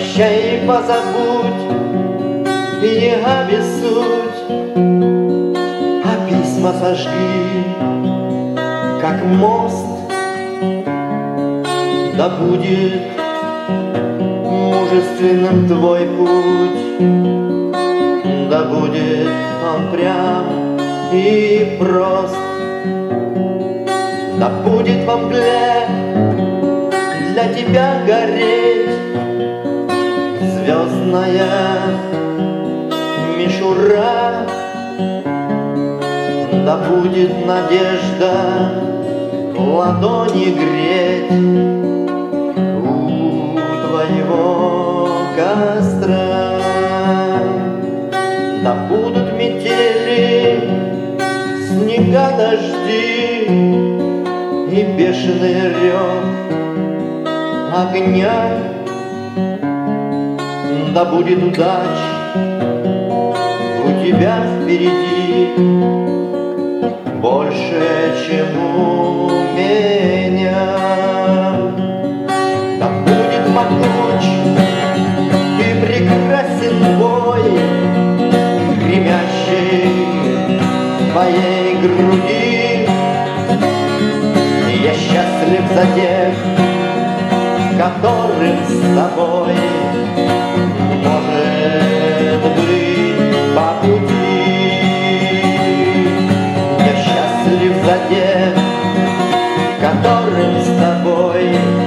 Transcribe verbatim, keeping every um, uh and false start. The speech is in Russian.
Прощай и позабудь, и не обессудь, а письма сожги, как мост. Да будет мужественным твой путь, да будет он прям и прост. Да будет во мгле для тебя гореть звездная мишура, да будет надежда ладони греть у твоего костра. Да будут метели, снега, дожди и бешеный рев огня. Да будет удач у тебя впереди больше, чем у меня. Да будет могуч и прекрасен бой, гремящий в твоей груди. Я счастлив за тех, которым с тобой может быть по пути. Я счастлив за тех, которым с тобой